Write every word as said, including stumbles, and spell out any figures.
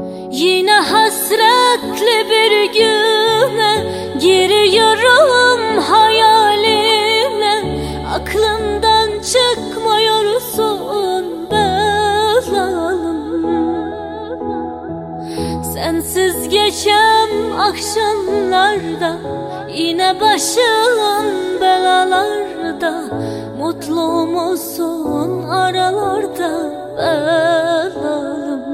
Yine hasretli bir güne giriyorum hayaline. Aklımdan çıkmıyorsun belalım. Sensiz geçen akşamlarda, yine başım belalarda. Mutlu musun aralarda belalım?